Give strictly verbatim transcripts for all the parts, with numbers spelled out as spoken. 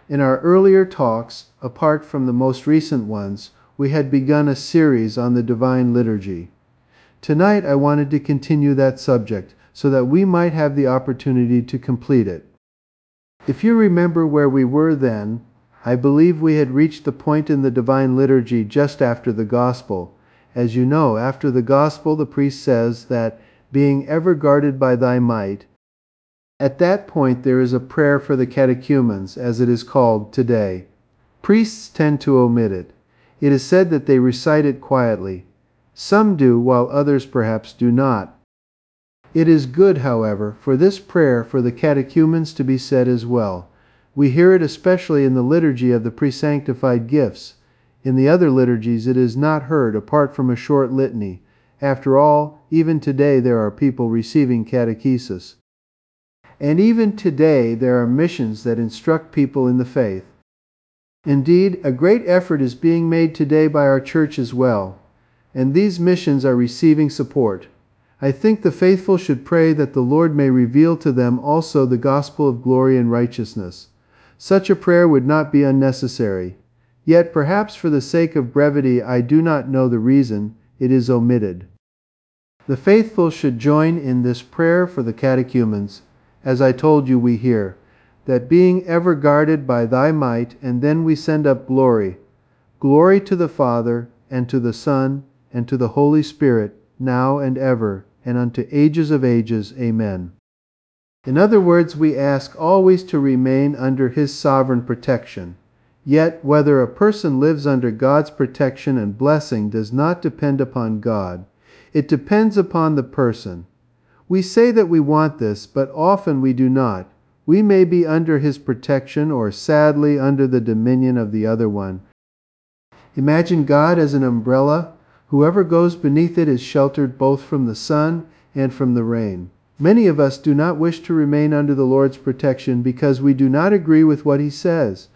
In our earlier talks, apart from the most recent ones, we had begun a series on the Divine Liturgy. Tonight I wanted to continue that subject so that we might have the opportunity to complete it. If you remember where we were then, I believe we had reached the point in the Divine Liturgy just after the Gospel. As you know, after the Gospel the priest says that, being ever guarded by thy might, at that point there is a prayer for the catechumens, as it is called today. Priests tend to omit it. It is said that they recite it quietly. Some do, while others perhaps do not. It is good, however, for this prayer for the catechumens to be said as well. We hear it especially in the liturgy of the presanctified gifts. In the other liturgies it is not heard apart from a short litany. After all, even today there are people receiving catechesis. And even today there are missions that instruct people in the faith. Indeed, a great effort is being made today by our church as well, and these missions are receiving support. I think the faithful should pray that the Lord may reveal to them also the gospel of glory and righteousness. Such a prayer would not be unnecessary. Yet perhaps for the sake of brevity, I do not know the reason, it is omitted. The faithful should join in this prayer for the catechumens. As I told you, we hear that being ever guarded by thy might, and then we send up glory. Glory to the Father, and to the Son, and to the Holy Spirit, now and ever, and unto ages of ages. Amen. In other words, we ask always to remain under His sovereign protection. Yet, whether a person lives under God's protection and blessing does not depend upon God. It depends upon the person. We say that we want this, but often we do not. We may be under His protection or sadly under the dominion of the other one. Imagine God as an umbrella. Whoever goes beneath it is sheltered both from the sun and from the rain. Many of us do not wish to remain under the Lord's protection because we do not agree with what He says.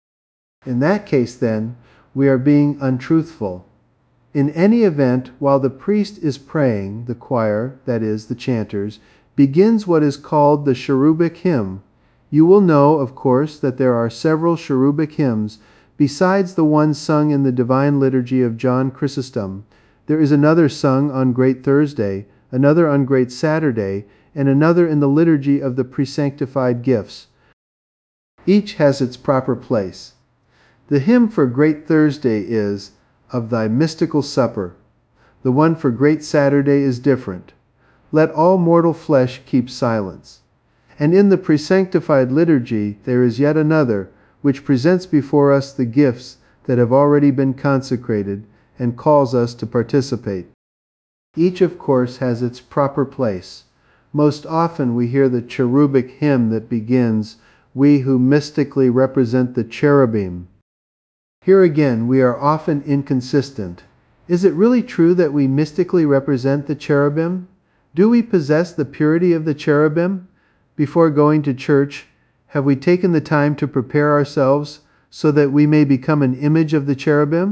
In that case, then, we are being untruthful. In any event, while the priest is praying, the choir, that is, the chanters, begins what is called the cherubic hymn. You will know, of course, that there are several cherubic hymns. Besides the one sung in the Divine Liturgy of John Chrysostom, there is another sung on Great Thursday, another on Great Saturday, and another in the liturgy of the presanctified gifts. Each has its proper place. The hymn for Great Thursday is, "Of thy mystical supper." The one for Great Saturday is different. "Let all mortal flesh keep silence." And in the presanctified liturgy there is yet another, which presents before us the gifts that have already been consecrated and calls us to participate. Each, of course, has its proper place. Most often we hear the cherubic hymn that begins, "We who mystically represent the cherubim." Here again we are often inconsistent. Is it really true that we mystically represent the cherubim? Do we possess the purity of the cherubim? Before going to church, have we taken the time to prepare ourselves so that we may become an image of the cherubim?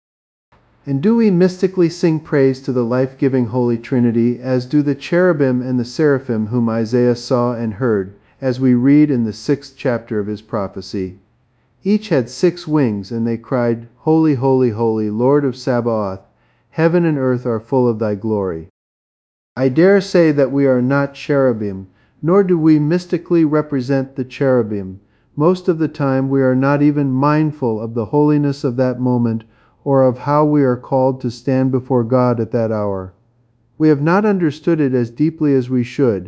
And do we mystically sing praise to the life-giving Holy Trinity, as do the cherubim and the seraphim whom Isaiah saw and heard, as we read in the sixth chapter of his prophecy? Each had six wings, and they cried, "Holy, holy, holy, Lord of Sabaoth, heaven and earth are full of thy glory." I dare say that we are not cherubim, nor do we mystically represent the cherubim. Most of the time we are not even mindful of the holiness of that moment or of how we are called to stand before God at that hour. We have not understood it as deeply as we should.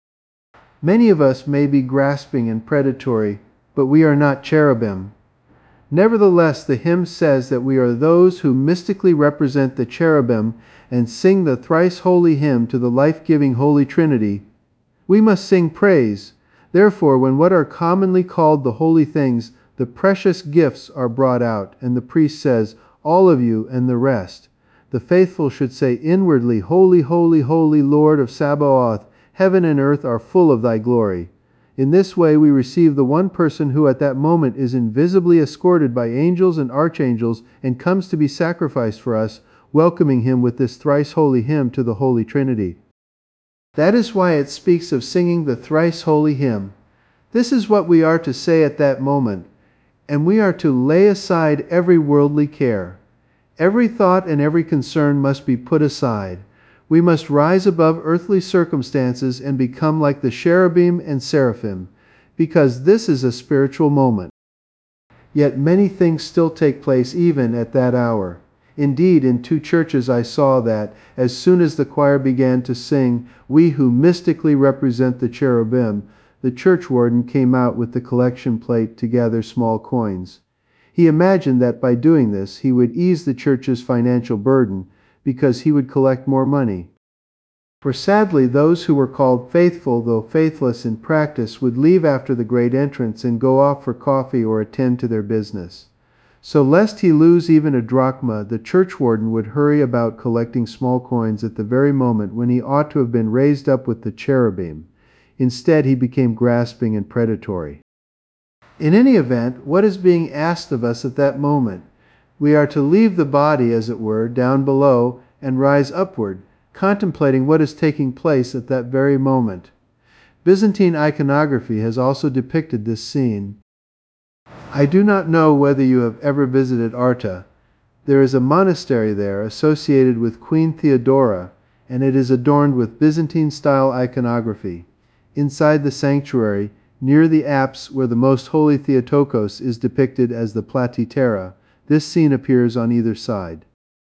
Many of us may be grasping and predatory, but we are not cherubim. Nevertheless, the hymn says that we are those who mystically represent the cherubim and sing the thrice holy hymn to the life-giving Holy Trinity. We must sing praise. Therefore, when what are commonly called the holy things, the precious gifts, are brought out, and the priest says, "All of you," and the rest, the faithful should say inwardly, "Holy, holy, holy, Lord of Sabaoth, heaven and earth are full of thy glory." In this way we receive the one person who at that moment is invisibly escorted by angels and archangels and comes to be sacrificed for us, welcoming him with this thrice holy hymn to the Holy Trinity. That is why it speaks of singing the thrice holy hymn. This is what we are to say at that moment. And we are to lay aside every worldly care. Every thought and every concern must be put aside. We must rise above earthly circumstances and become like the cherubim and seraphim, because this is a spiritual moment. Yet many things still take place even at that hour. Indeed, in two churches I saw that, as soon as the choir began to sing, "We who mystically represent the cherubim," the church warden came out with the collection plate to gather small coins. He imagined that by doing this he would ease the church's financial burden, because he would collect more money. For sadly those who were called faithful though faithless in practice would leave after the great entrance and go off for coffee or attend to their business. So lest he lose even a drachma, the church warden would hurry about collecting small coins at the very moment when he ought to have been raised up with the cherubim. Instead he became grasping and predatory. In any event, what is being asked of us at that moment? We are to leave the body, as it were, down below and rise upward, contemplating what is taking place at that very moment. Byzantine iconography has also depicted this scene. I do not know whether you have ever visited Arta. There is a monastery there associated with Queen Theodora, and it is adorned with Byzantine-style iconography. Inside the sanctuary, near the apse where the Most Holy Theotokos is depicted as the Platitera, this scene appears on either side.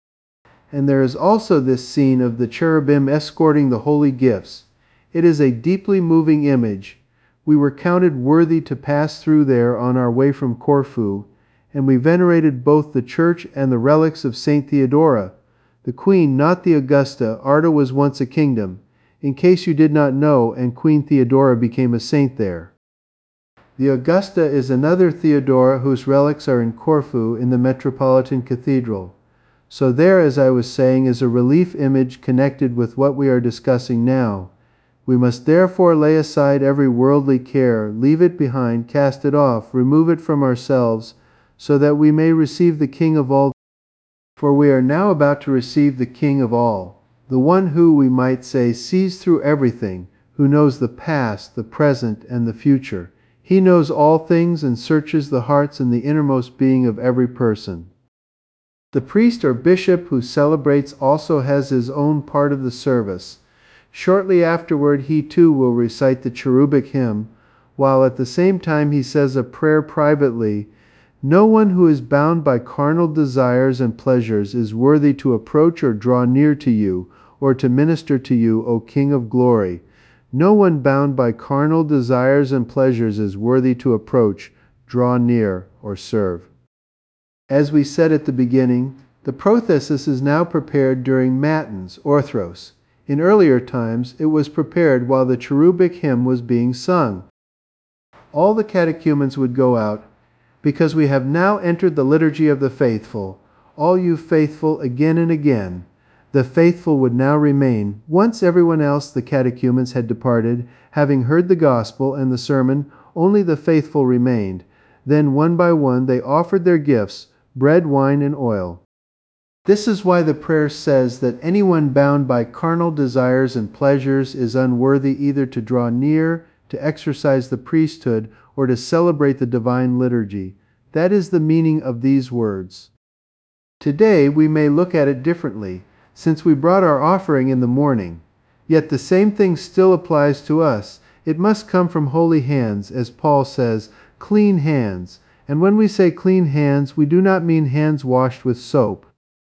And there is also this scene of the cherubim escorting the holy gifts. It is a deeply moving image. We were counted worthy to pass through there on our way from Corfu, and we venerated both the church and the relics of Saint Theodora, the queen, not the Augusta. Arta was once a kingdom, in case you did not know, and Queen Theodora became a saint there. The Augusta is another Theodora whose relics are in Corfu in the Metropolitan Cathedral. So there, as I was saying, is a relief image connected with what we are discussing now. We must therefore lay aside every worldly care, leave it behind, cast it off, remove it from ourselves, so that we may receive the King of all. For we are now about to receive the King of all, the one who, we might say, sees through everything, who knows the past, the present, and the future. He knows all things and searches the hearts and the innermost being of every person. The priest or bishop who celebrates also has his own part of the service. Shortly afterward he too will recite the cherubic hymn, while at the same time he says a prayer privately. No one who is bound by carnal desires and pleasures is worthy to approach or draw near to you, or to minister to you, O King of glory. No one bound by carnal desires and pleasures is worthy to approach, draw near, or serve. As we said at the beginning, the prothesis is now prepared during matins, orthros. In earlier times, it was prepared while the cherubic hymn was being sung. All the catechumens would go out, because we have now entered the liturgy of the faithful. All you faithful, again and again. The faithful would now remain. Once everyone else, the catechumens, had departed, having heard the gospel and the sermon, only the faithful remained. Then one by one they offered their gifts, bread, wine, and oil. This is why the prayer says that anyone bound by carnal desires and pleasures is unworthy either to draw near, to exercise the priesthood, or to celebrate the divine liturgy. That is the meaning of these words. Today we may look at it differently, since we brought our offering in the morning. Yet the same thing still applies to us. It must come from holy hands, as Paul says, clean hands. And when we say clean hands, we do not mean hands washed with soap.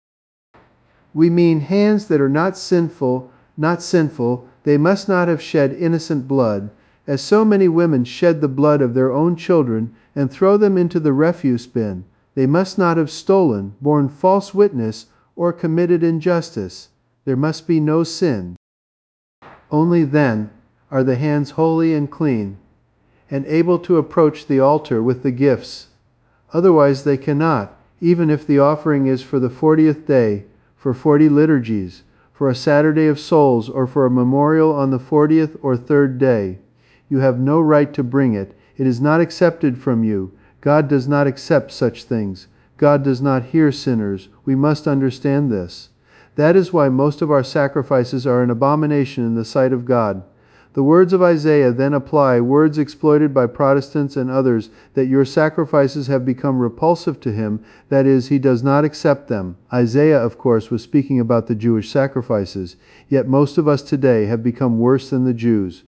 We mean hands that are not sinful, not sinful. They must not have shed innocent blood, as so many women shed the blood of their own children and throw them into the refuse bin. They must not have stolen, borne false witness, or committed injustice. There must be no sin. Only then are the hands holy and clean, and able to approach the altar with the gifts. Otherwise they cannot, even if the offering is for the fortieth day, for forty liturgies, for a Saturday of Souls, or for a memorial on the fortieth or third day. You have no right to bring it. It is not accepted from you. God does not accept such things. God does not hear sinners. We must understand this. That is why most of our sacrifices are an abomination in the sight of God. The words of Isaiah then apply, words exploited by Protestants and others, that your sacrifices have become repulsive to him, that is, he does not accept them. Isaiah, of course, was speaking about the Jewish sacrifices, yet most of us today have become worse than the Jews.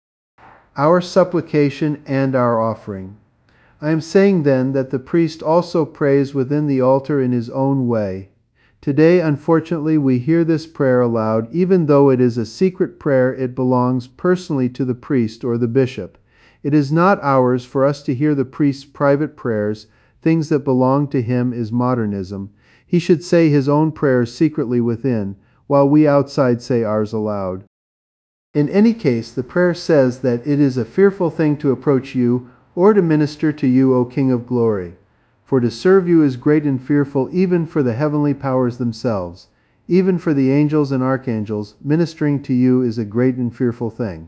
Our supplication and our offering. I am saying then that the priest also prays within the altar in his own way. Today, unfortunately, we hear this prayer aloud. Even though it is a secret prayer, it belongs personally to the priest or the bishop. It is not ours for us to hear the priest's private prayers. Things that belong to him is modernism. He should say his own prayers secretly within, while we outside say ours aloud. In any case, the prayer says that it is a fearful thing to approach you or to minister to you, O King of glory. For to serve you is great and fearful, even for the heavenly powers themselves. Even for the angels and archangels, ministering to you is a great and fearful thing.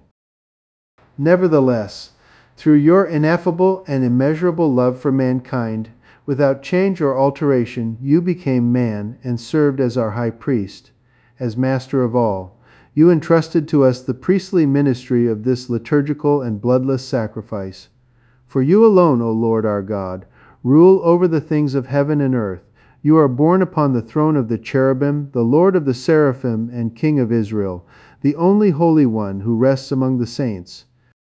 Nevertheless, through your ineffable and immeasurable love for mankind, without change or alteration, you became man and served as our high priest, as master of all. You entrusted to us the priestly ministry of this liturgical and bloodless sacrifice. For you alone, O Lord our God, rule over the things of heaven and earth. You are born upon the throne of the cherubim, the Lord of the seraphim, and King of Israel, the only Holy One who rests among the saints.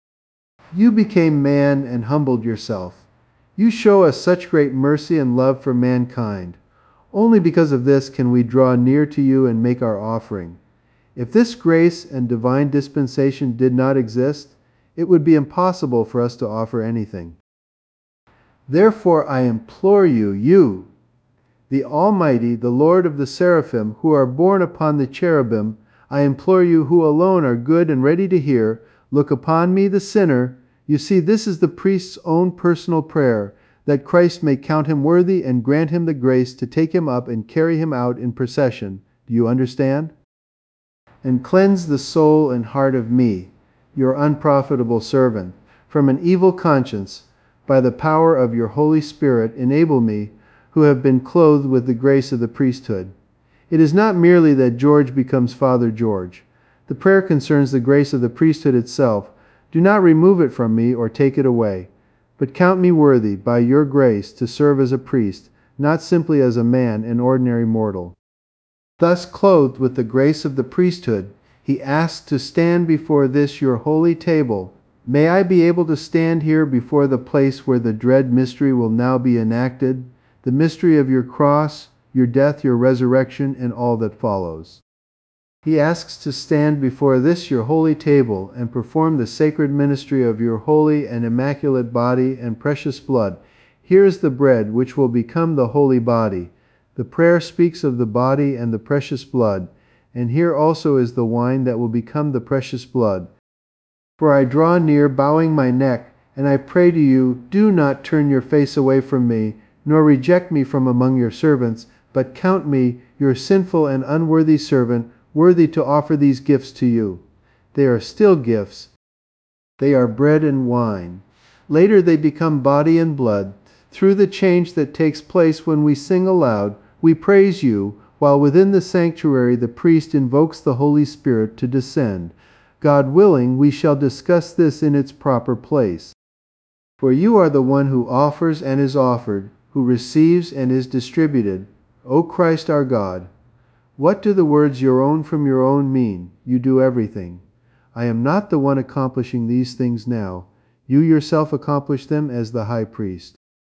You became man and humbled yourself. You show us such great mercy and love for mankind. Only because of this can we draw near to you and make our offering. If this grace and divine dispensation did not exist, it would be impossible for us to offer anything. Therefore I implore you, you, the Almighty, the Lord of the seraphim, who are born upon the cherubim, I implore you, who alone are good and ready to hear, look upon me, the sinner. You see, this is the priest's own personal prayer, that Christ may count him worthy and grant him the grace to take him up and carry him out in procession. Do you understand? And cleanse the soul and heart of me, your unprofitable servant, from an evil conscience. By the power of your Holy Spirit, enable me, who have been clothed with the grace of the priesthood. It is not merely that George becomes Father George. The prayer concerns the grace of the priesthood itself. Do not remove it from me or take it away, but count me worthy, by your grace, to serve as a priest, not simply as a man, an ordinary mortal. Thus clothed with the grace of the priesthood, he asks to stand before this your holy table. May I be able to stand here before the place where the dread mystery will now be enacted, the mystery of your cross, your death, your resurrection, and all that follows. He asks to stand before this your holy table and perform the sacred ministry of your holy and immaculate body and precious blood. Here is the bread which will become the holy body. The prayer speaks of the body and the precious blood, and here also is the wine that will become the precious blood. For I draw near, bowing my neck, and I pray to you, do not turn your face away from me, nor reject me from among your servants, but count me, your sinful and unworthy servant, worthy to offer these gifts to you. They are still gifts. They are bread and wine. Later they become body and blood. Through the change that takes place when we sing aloud, we praise you, while within the sanctuary the priest invokes the Holy Spirit to descend. God willing, we shall discuss this in its proper place. For you are the one who offers and is offered, who receives and is distributed, O Christ our God. What do the words your own from your own mean? You do everything. I am not the one accomplishing these things now. You yourself accomplish them as the high priest.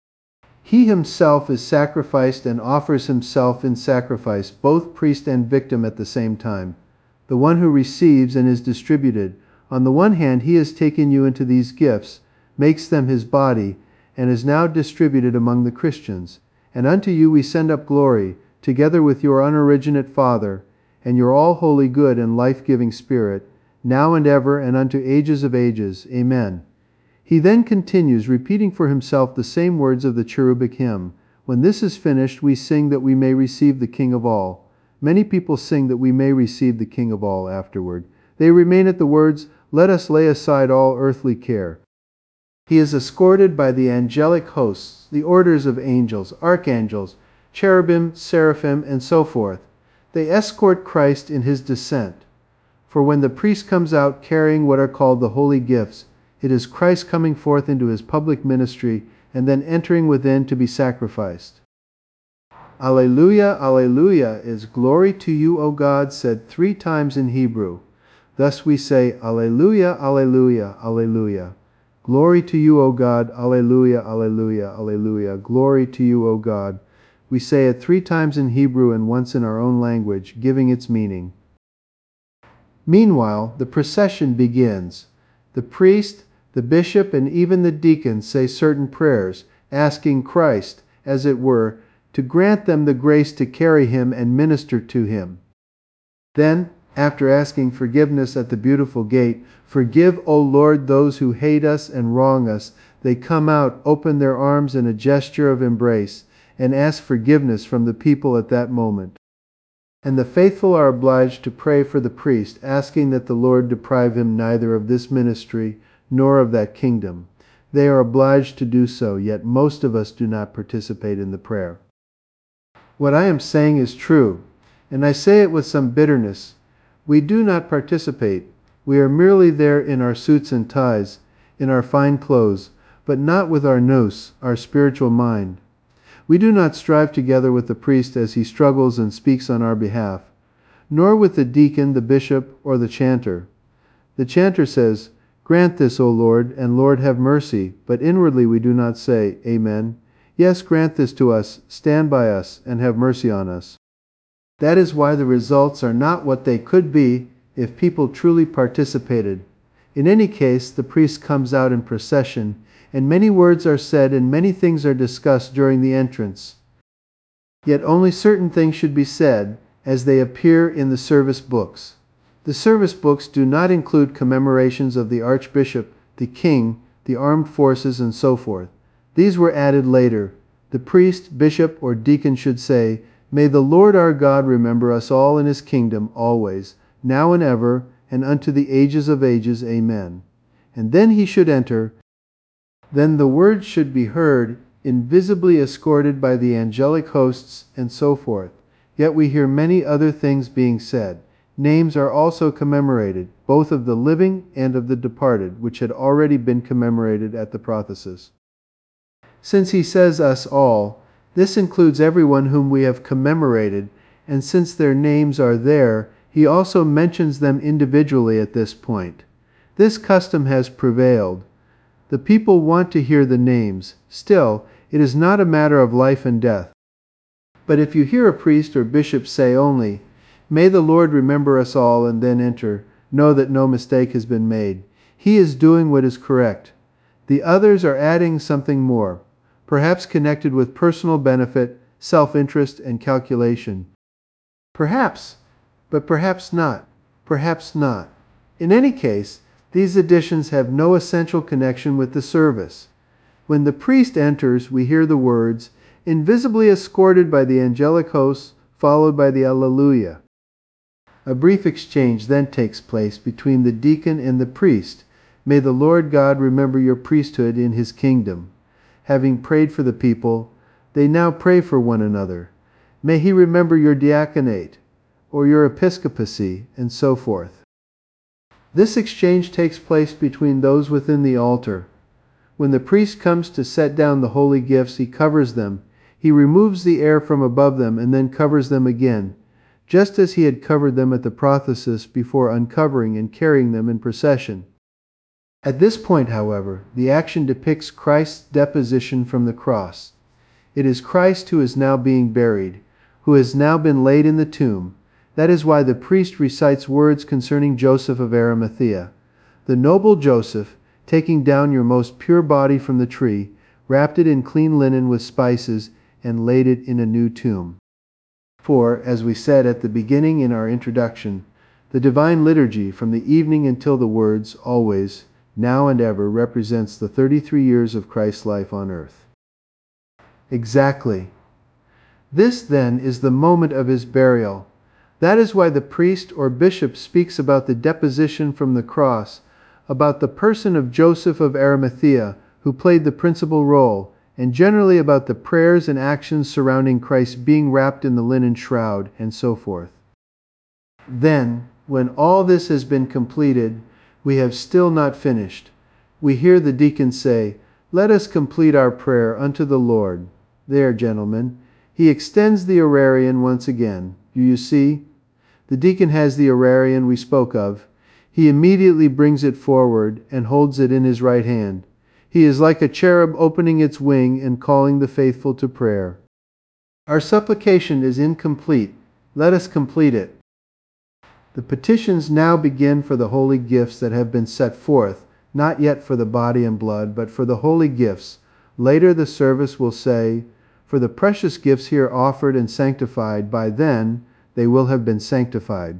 He himself is sacrificed and offers himself in sacrifice, both priest and victim at the same time. The one who receives and is distributed. On the one hand, he has taken you into these gifts, makes them his body, and is now distributed among the Christians. And unto you we send up glory, together with your unoriginate Father, and your all-holy good and life-giving Spirit, now and ever and unto ages of ages. Amen. He then continues, repeating for himself the same words of the cherubic hymn. When this is finished, we sing that we may receive the King of all. Many people sing that we may receive the King of all afterward. They remain at the words, let us lay aside all earthly care. He is escorted by the angelic hosts, the orders of angels, archangels, cherubim, seraphim, and so forth. They escort Christ in his descent. For when the priest comes out carrying what are called the holy gifts, it is Christ coming forth into his public ministry and then entering within to be sacrificed. Alleluia, Alleluia is glory to you, O God, said three times in Hebrew. Thus we say, Alleluia, Alleluia, Alleluia. Glory to you, O God, Alleluia, Alleluia, Alleluia. Glory to you, O God. We say it three times in Hebrew and once in our own language, giving its meaning. Meanwhile, the procession begins. The priest, the bishop, and even the deacons say certain prayers, asking Christ, as it were, to grant them the grace to carry him and minister to him. Then, after asking forgiveness at the beautiful gate, "Forgive, O Lord, those who hate us and wrong us," they come out, open their arms in a gesture of embrace, and ask forgiveness from the people at that moment. And the faithful are obliged to pray for the priest, asking that the Lord deprive him neither of this ministry nor of that kingdom. They are obliged to do so, yet most of us do not participate in the prayer. What I am saying is true, and I say it with some bitterness. We do not participate. We are merely there in our suits and ties, in our fine clothes, but not with our nous, our spiritual mind. We do not strive together with the priest as he struggles and speaks on our behalf, nor with the deacon, the bishop, or the chanter. The chanter says, "Grant this, O Lord, and Lord have mercy," but inwardly we do not say, "Amen. Yes, grant this to us, stand by us, and have mercy on us." That is why the results are not what they could be if people truly participated. In any case, the priest comes out in procession, and many words are said and many things are discussed during the entrance. Yet only certain things should be said, as they appear in the service books. The service books do not include commemorations of the archbishop, the king, the armed forces, and so forth. These were added later. The priest, bishop, or deacon should say, "May the Lord our God remember us all in his kingdom always, now and ever, and unto the ages of ages. Amen." And then he should enter. Then the words should be heard, invisibly escorted by the angelic hosts, and so forth. Yet we hear many other things being said. Names are also commemorated, both of the living and of the departed, which had already been commemorated at the prothesis. Since he says us all, this includes everyone whom we have commemorated, and since their names are there, he also mentions them individually at this point. This custom has prevailed. The people want to hear the names. Still, it is not a matter of life and death. But if you hear a priest or bishop say only, "May the Lord remember us all," and then enter, know that no mistake has been made. He is doing what is correct. The others are adding something more, perhaps connected with personal benefit, self-interest, and calculation. Perhaps, but perhaps not. Perhaps not. In any case, these additions have no essential connection with the service. When the priest enters, we hear the words, invisibly escorted by the angelic hosts, followed by the Alleluia. A brief exchange then takes place between the deacon and the priest. May the Lord God remember your priesthood in his kingdom. Having prayed for the people, they now pray for one another. May he remember your diaconate, or your episcopacy, and so forth. This exchange takes place between those within the altar. When the priest comes to set down the holy gifts, he covers them. He removes the air from above them and then covers them again, just as he had covered them at the prothesis before uncovering and carrying them in procession. At this point, however, the action depicts Christ's deposition from the cross. It is Christ who is now being buried, who has now been laid in the tomb. That is why the priest recites words concerning Joseph of Arimathea. The noble Joseph, taking down your most pure body from the tree, wrapped it in clean linen with spices, and laid it in a new tomb. For, as we said at the beginning in our introduction, the divine liturgy from the evening until the words, always, now and ever, represents the thirty-three years of Christ's life on earth. Exactly. This, then, is the moment of his burial. That is why the priest or bishop speaks about the deposition from the cross, about the person of Joseph of Arimathea, who played the principal role, and generally about the prayers and actions surrounding Christ being wrapped in the linen shroud, and so forth. Then, When all this has been completed, we have still not finished. We hear the deacon say, "Let us complete our prayer unto the Lord." There, gentlemen, he extends the orarion once again. Do you see? The deacon has the orarion we spoke of. He immediately brings it forward and holds it in his right hand. He is like a cherub opening its wing and calling the faithful to prayer. Our supplication is incomplete. Let us complete it. The petitions now begin for the holy gifts that have been set forth, not yet for the body and blood, but for the holy gifts. Later the service will say, "For the precious gifts here offered and sanctified, by then they will have been sanctified."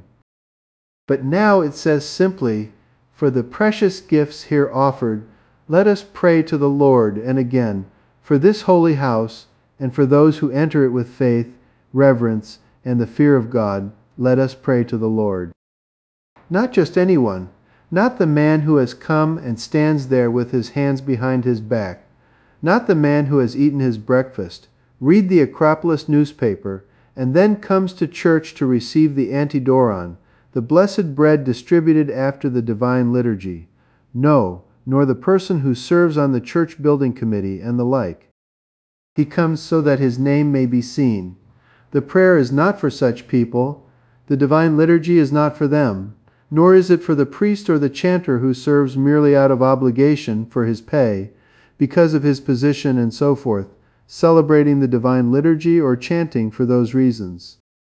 But now it says simply, "For the precious gifts here offered, let us pray to the Lord," and again, "For this holy house, and for those who enter it with faith, reverence, and the fear of God, let us pray to the Lord." Not just anyone, not the man who has come and stands there with his hands behind his back, not the man who has eaten his breakfast, read the Acropolis newspaper, and then comes to church to receive the Antidoron, the blessed bread distributed after the divine liturgy. No, nor the person who serves on the church building committee and the like. He comes so that his name may be seen. The prayer is not for such people. The divine liturgy is not for them, nor is it for the priest or the chanter who serves merely out of obligation for his pay, because of his position and so forth, celebrating the divine liturgy or chanting for those reasons.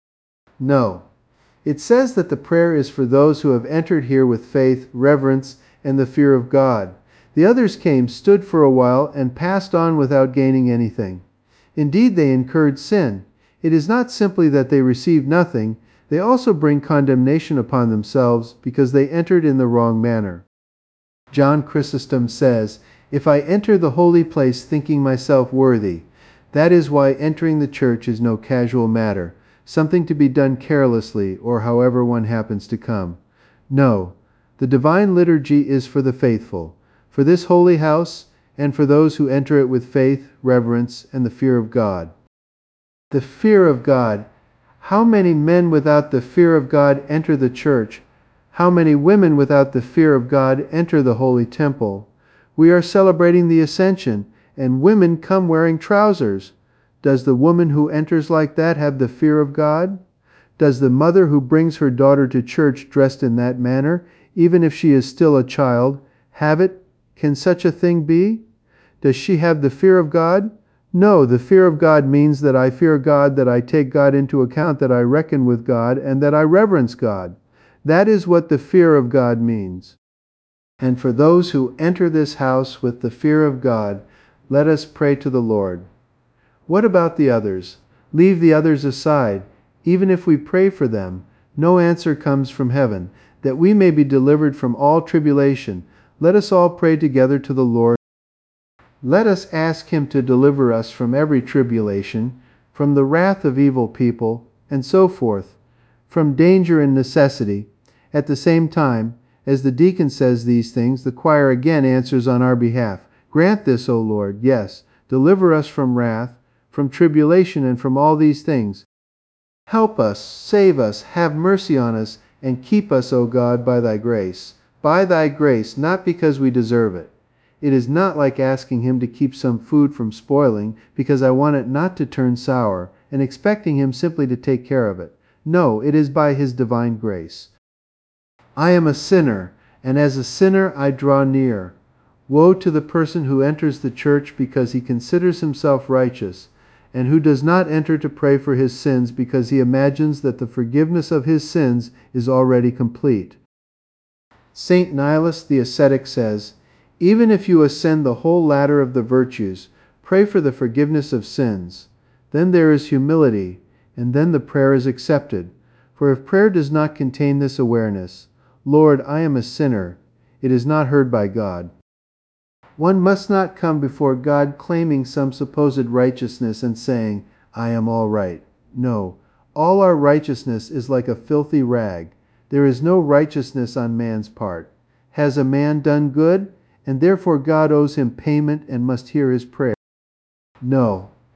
No. It says that the prayer is for those who have entered here with faith, reverence, and the fear of God. The others came, stood for a while, and passed on without gaining anything. Indeed, they incurred sin. It is not simply that they received nothing, they also bring condemnation upon themselves because they entered in the wrong manner. John Chrysostom says, "If I enter the holy place thinking myself worthy, that is why entering the church is no casual matter, something to be done carelessly or however one happens to come. No, the divine liturgy is for the faithful, for this holy house, and for those who enter it with faith, reverence, and the fear of God." The fear of God. How many men without the fear of God enter the church? How many women without the fear of God enter the holy temple? We are celebrating the Ascension, and women come wearing trousers. Does the woman who enters like that have the fear of God? Does the mother who brings her daughter to church dressed in that manner, even if she is still a child, have it? Can such a thing be? Does she have the fear of God? No, the fear of God means that I fear God, that I take God into account, that I reckon with God, and that I reverence God. That is what the fear of God means. And for those who enter this house with the fear of God, let us pray to the Lord. What about the others? Leave the others aside. Even if we pray for them, no answer comes from heaven. That we may be delivered from all tribulation, let us all pray together to the Lord. Let us ask Him to deliver us from every tribulation, from the wrath of evil people, and so forth, from danger and necessity. At the same time, as the deacon says these things, the choir again answers on our behalf. Grant this, O Lord, yes, deliver us from wrath, from tribulation, and from all these things. Help us, save us, have mercy on us, and keep us, O God, by Thy grace. By Thy grace, not because we deserve it. It is not like asking Him to keep some food from spoiling because I want it not to turn sour, and expecting Him simply to take care of it. No, it is by His divine grace. I am a sinner, and as a sinner I draw near. Woe to the person who enters the church because he considers himself righteous, and who does not enter to pray for his sins because he imagines that the forgiveness of his sins is already complete. Saint Nilus the ascetic says, "Even if you ascend the whole ladder of the virtues, pray for the forgiveness of sins. Then there is humility, and then the prayer is accepted. For if prayer does not contain this awareness, 'Lord, I am a sinner,' it is not heard by God." One must not come before God claiming some supposed righteousness and saying, "I am all right." No, all our righteousness is like a filthy rag. There is no righteousness on man's part. Has a man done good, and therefore God owes him payment and must hear his prayer? No.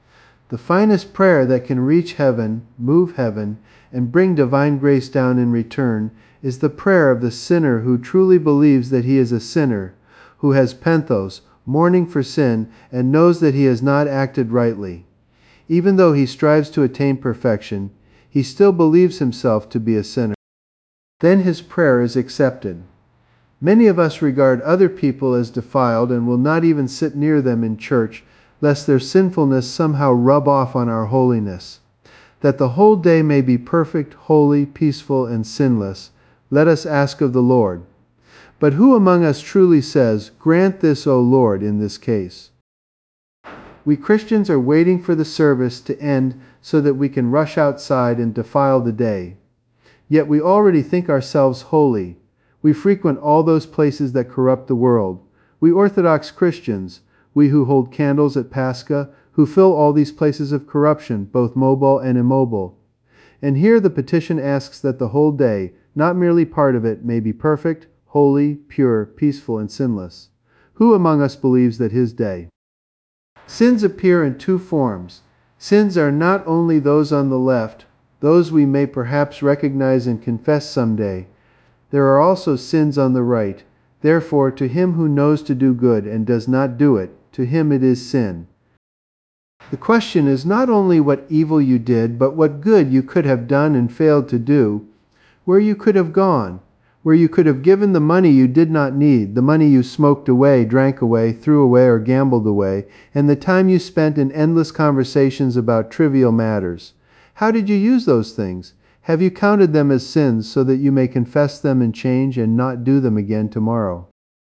The finest prayer that can reach heaven, move heaven, and bring divine grace down in return is the prayer of the sinner who truly believes that he is a sinner, who has penthos, mourning for sin, and knows that he has not acted rightly. Even though he strives to attain perfection, he still believes himself to be a sinner. Then his prayer is accepted. Many of us regard other people as defiled and will not even sit near them in church, lest their sinfulness somehow rub off on our holiness. That the whole day may be perfect, holy, peaceful, and sinless, let us ask of the Lord. But who among us truly says, "Grant this, O Lord," in this case? We Christians are waiting for the service to end so that we can rush outside and defile the day. Yet we already think ourselves holy. We frequent all those places that corrupt the world. We Orthodox Christians, we who hold candles at Pascha, who fill all these places of corruption, both mobile and immobile. And here the petition asks that the whole day, not merely part of it, may be perfect, holy, pure, peaceful, and sinless. Who among us believes that his day? Sins appear in two forms. Sins are not only those on the left, those we may perhaps recognize and confess someday. There are also sins on the right. Therefore, to him who knows to do good and does not do it, to him it is sin. The question is not only what evil you did, but what good you could have done and failed to do, where you could have gone, where you could have given the money you did not need, the money you smoked away, drank away, threw away, or gambled away, and the time you spent in endless conversations about trivial matters. How did you use those things? Have you counted them as sins so that you may confess them and change and not do them again tomorrow?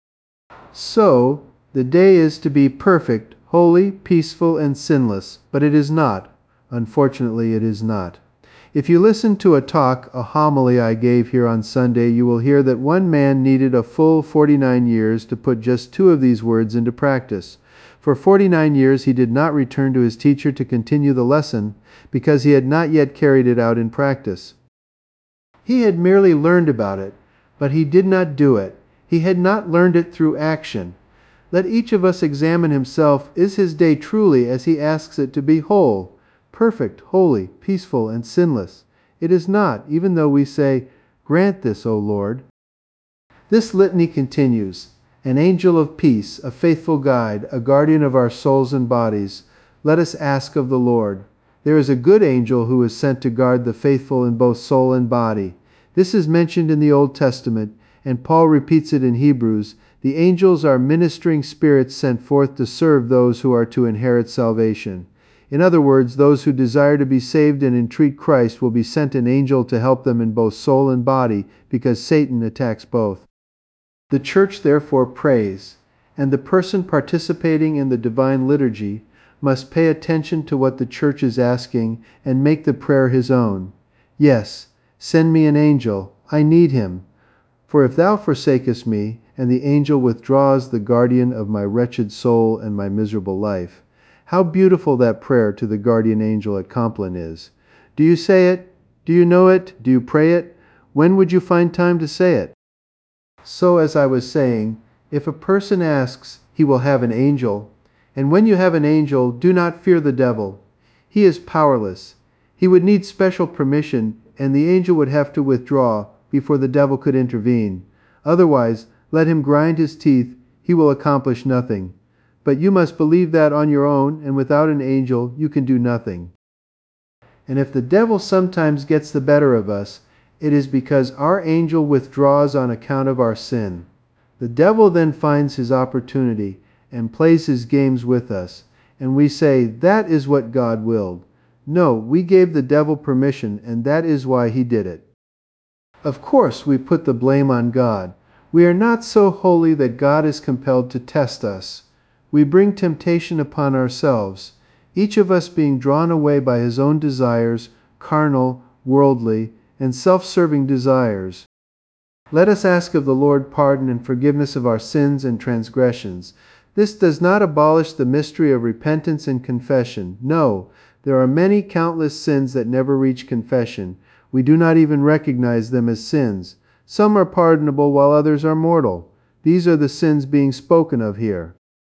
So, the day is to be perfect, holy, peaceful, and sinless, but it is not. Unfortunately, it is not. If you listen to a talk, a homily I gave here on Sunday, you will hear that one man needed a full forty-nine years to put just two of these words into practice. For forty-nine years he did not return to his teacher to continue the lesson, because he had not yet carried it out in practice. He had merely learned about it, but he did not do it. He had not learned it through action. Let each of us examine himself. Is his day truly as he asks it to be whole, perfect, holy, peaceful, and sinless? It is not, even though we say, "Grant this, O Lord." This litany continues. An angel of peace, a faithful guide, a guardian of our souls and bodies, let us ask of the Lord. There is a good angel who is sent to guard the faithful in both soul and body. This is mentioned in the Old Testament, and Paul repeats it in Hebrews. The angels are ministering spirits sent forth to serve those who are to inherit salvation. In other words, those who desire to be saved and entreat Christ will be sent an angel to help them in both soul and body, because Satan attacks both. The Church therefore prays, and the person participating in the divine liturgy must pay attention to what the Church is asking and make the prayer his own. Yes, send me an angel, I need him. For if thou forsakest me, and the angel withdraws the guardian of my wretched soul and my miserable life. How beautiful that prayer to the guardian angel at Compline is. Do you say it? Do you know it? Do you pray it? When would you find time to say it? So, as I was saying, if a person asks, he will have an angel. And when you have an angel, do not fear the devil. He is powerless. He would need special permission, and the angel would have to withdraw before the devil could intervene. Otherwise, let him grind his teeth, he will accomplish nothing. But you must believe that on your own, and without an angel, you can do nothing. And if the devil sometimes gets the better of us, it is because our angel withdraws on account of our sin. The devil then finds his opportunity and plays his games with us, and we say, that is what God willed. No, we gave the devil permission, and that is why he did it. Of course, we put the blame on God. We are not so holy that God is compelled to test us. We bring temptation upon ourselves, each of us being drawn away by his own desires, carnal, worldly, and self-serving desires. Let us ask of the Lord pardon and forgiveness of our sins and transgressions. This does not abolish the mystery of repentance and confession. No, there are many countless sins that never reach confession. We do not even recognize them as sins. Some are pardonable while others are mortal. These are the sins being spoken of here.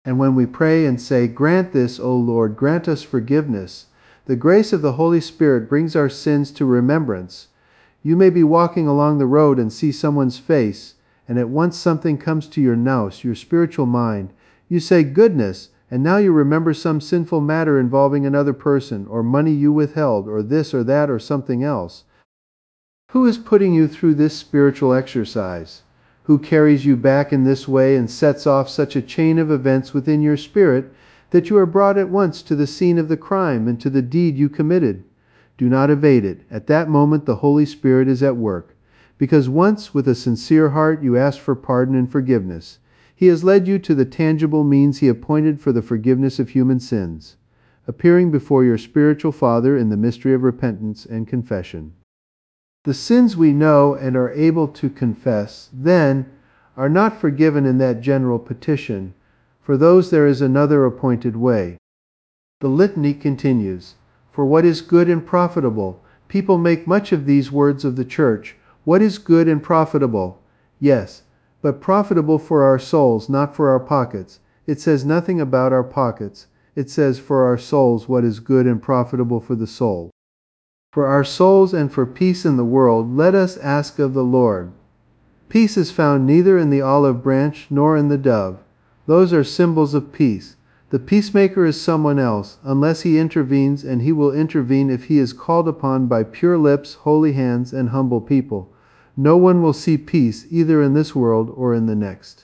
And when we pray and say, "Grant this, O Lord, grant us forgiveness," the grace of the Holy Spirit brings our sins to remembrance. You may be walking along the road and see someone's face, and at once something comes to your nous, your spiritual mind. You say, "Goodness," and now you remember some sinful matter involving another person, or money you withheld, or this or that or something else. Who is putting you through this spiritual exercise? Who carries you back in this way and sets off such a chain of events within your spirit that you are brought at once to the scene of the crime and to the deed you committed? Do not evade it. At that moment the Holy Spirit is at work, because once with a sincere heart you asked for pardon and forgiveness. He has led you to the tangible means He appointed for the forgiveness of human sins, appearing before your spiritual Father in the mystery of repentance and confession. The sins we know and are able to confess, then, are not forgiven in that general petition. For those there is another appointed way. The litany continues. For what is good and profitable? People make much of these words of the Church. What is good and profitable? Yes, but profitable for our souls, not for our pockets. It says nothing about our pockets. It says for our souls what is good and profitable for the soul. For our souls and for peace in the world, let us ask of the Lord. Peace is found neither in the olive branch nor in the dove. Those are symbols of peace. The peacemaker is someone else, unless he intervenes, and he will intervene if he is called upon by pure lips, holy hands, and humble people. No one will see peace either in this world or in the next.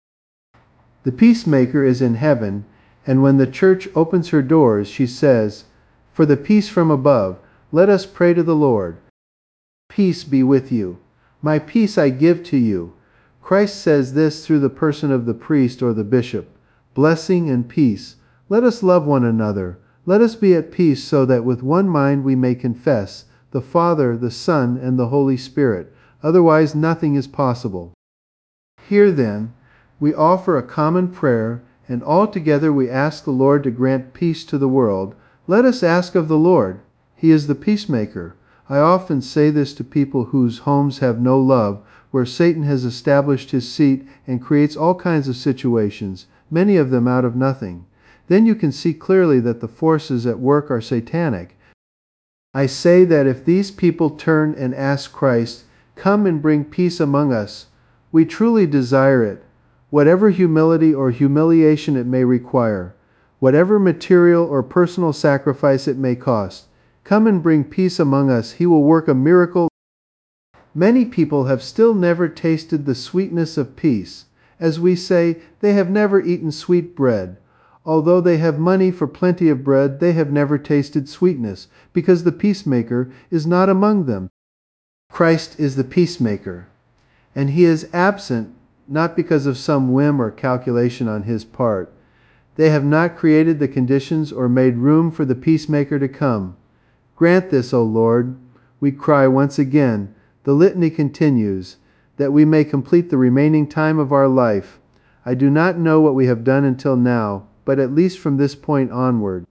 The peacemaker is in heaven, and when the Church opens her doors, she says, "For the peace from above, let us pray to the Lord. Peace be with you. My peace I give to you." Christ says this through the person of the priest or the bishop. Blessing and peace. Let us love one another. Let us be at peace so that with one mind we may confess the Father, the Son, and the Holy Spirit. Otherwise nothing is possible. Here then, we offer a common prayer, and all together we ask the Lord to grant peace to the world. Let us ask of the Lord. He is the peacemaker. I often say this to people whose homes have no love, where Satan has established his seat and creates all kinds of situations, many of them out of nothing. Then you can see clearly that the forces at work are satanic. I say that if these people turn and ask Christ, "Come and bring peace among us," we truly desire it, whatever humility or humiliation it may require, whatever material or personal sacrifice it may cost. Come and bring peace among us. He will work a miracle. Many people have still never tasted the sweetness of peace. As we say, they have never eaten sweet bread. Although they have money for plenty of bread, they have never tasted sweetness, because the peacemaker is not among them. Christ is the peacemaker, and He is absent not because of some whim or calculation on His part. They have not created the conditions or made room for the peacemaker to come. Grant this, O Lord, we cry once again. The litany continues, that we may complete the remaining time of our life. I do not know what we have done until now, but at least from this point onward.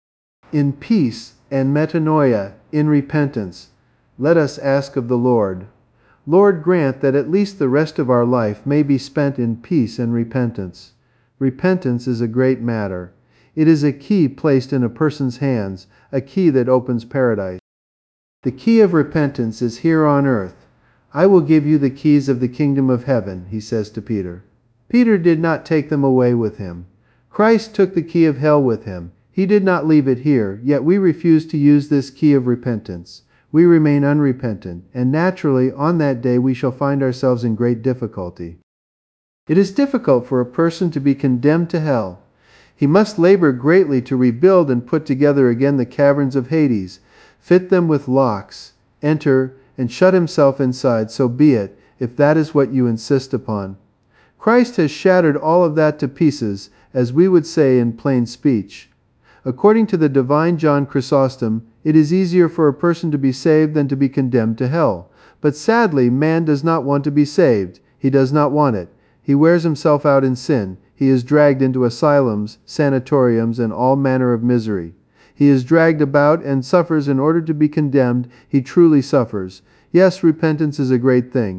In peace and metanoia, in repentance, let us ask of the Lord. Lord, grant that at least the rest of our life may be spent in peace and repentance. Repentance is a great matter. It is a key placed in a person's hands, a key that opens paradise. The key of repentance is here on earth. I will give you the keys of the kingdom of heaven, He says to Peter. Peter did not take them away with him. Christ took the key of hell with Him. He did not leave it here, yet we refuse to use this key of repentance. We remain unrepentant, and naturally on that day we shall find ourselves in great difficulty. It is difficult for a person to be condemned to hell. He must labor greatly to rebuild and put together again the caverns of Hades, fit them with locks, enter, and shut himself inside. So be it, if that is what you insist upon. Christ has shattered all of that to pieces, as we would say in plain speech. According to the divine John Chrysostom, it is easier for a person to be saved than to be condemned to hell. But sadly, man does not want to be saved. He does not want it. He wears himself out in sin. He is dragged into asylums, sanatoriums, and all manner of misery. He is dragged about and suffers in order to be condemned. He truly suffers. Yes, repentance is a great thing.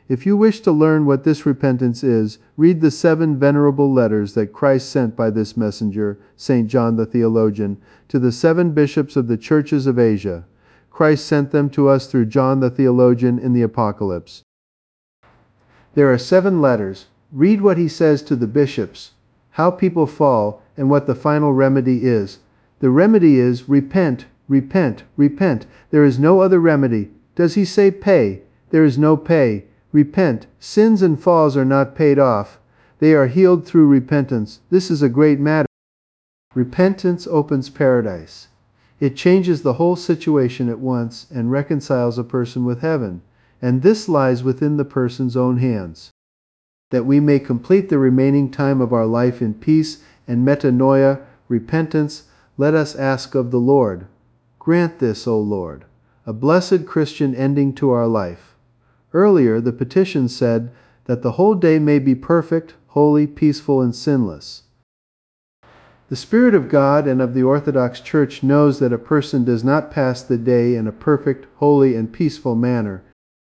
If you wish to learn what this repentance is, read the seven venerable letters that Christ sent by this messenger, Saint John the Theologian, to the seven bishops of the churches of Asia. Christ sent them to us through John the Theologian in the Apocalypse. There are seven letters. Read what he says to the bishops, how people fall, and what the final remedy is. The remedy is repent, repent, repent. There is no other remedy. Does he say pay? There is no pay. Repent. Sins and falls are not paid off. They are healed through repentance. This is a great matter. Repentance opens paradise. It changes the whole situation at once and reconciles a person with heaven. And this lies within the person's own hands. That we may complete the remaining time of our life in peace and metanoia, repentance, let us ask of the Lord. Grant this, O Lord, a blessed Christian ending to our life. Earlier, the petition said that the whole day may be perfect, holy, peaceful, and sinless. The Spirit of God and of the Orthodox Church knows that a person does not pass the day in a perfect, holy, and peaceful manner.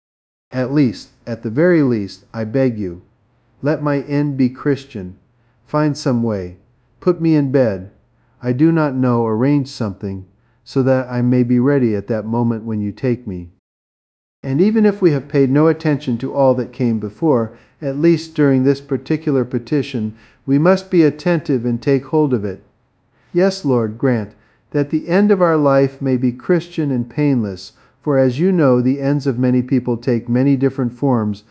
At least, at the very least, I beg you, let my end be Christian. Find some way. Put me in bed. I do not know, arrange something, so that I may be ready at that moment when you take me. And even if we have paid no attention to all that came before, at least during this particular petition, we must be attentive and take hold of it. Yes, Lord, grant that the end of our life may be Christian and painless, for as you know, the ends of many people take many different forms.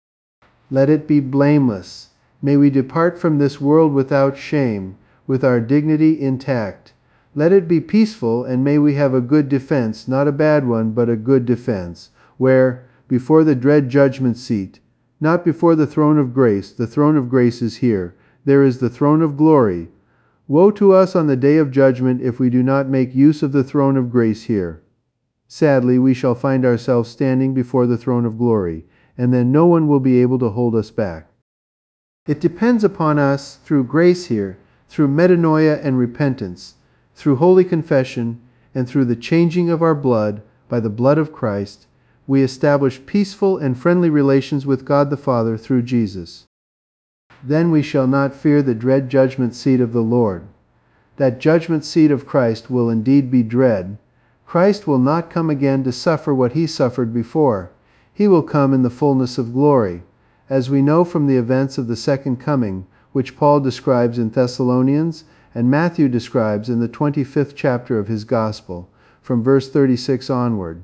Let it be blameless. May we depart from this world without shame, with our dignity intact. Let it be peaceful, and may we have a good defense, not a bad one, but a good defense, where, before the dread judgment seat, not before the throne of grace, the throne of grace is here, there is the throne of glory. Woe to us on the day of judgment if we do not make use of the throne of grace here. Sadly, we shall find ourselves standing before the throne of glory, and then no one will be able to hold us back. It depends upon us through grace here, through metanoia and repentance, through holy confession, and through the changing of our blood by the blood of Christ, we establish peaceful and friendly relations with God the Father through Jesus. Then we shall not fear the dread judgment seat of the Lord. That judgment seat of Christ will indeed be dread. Christ will not come again to suffer what he suffered before. He will come in the fullness of glory, as we know from the events of the second coming, which Paul describes in Thessalonians and Matthew describes in the twenty-fifth chapter of his Gospel, from verse thirty-six onward.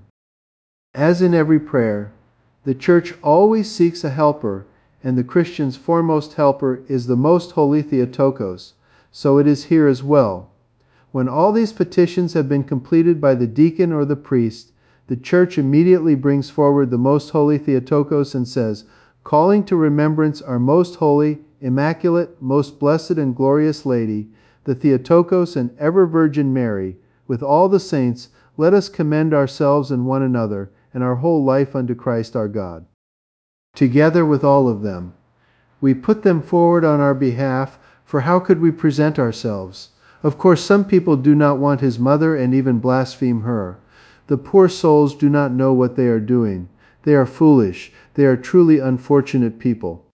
As in every prayer, the Church always seeks a helper, and the Christian's foremost helper is the most holy Theotokos, so it is here as well. When all these petitions have been completed by the deacon or the priest, the Church immediately brings forward the most holy Theotokos and says, calling to remembrance our most holy, immaculate, most blessed and glorious Lady, the Theotokos and ever-Virgin Mary, with all the saints, let us commend ourselves and one another, and our whole life unto Christ our God. Together with all of them, we put them forward on our behalf, for how could we present ourselves? Of course, some people do not want his mother and even blaspheme her. The poor souls do not know what they are doing. They are foolish. They are truly unfortunate people.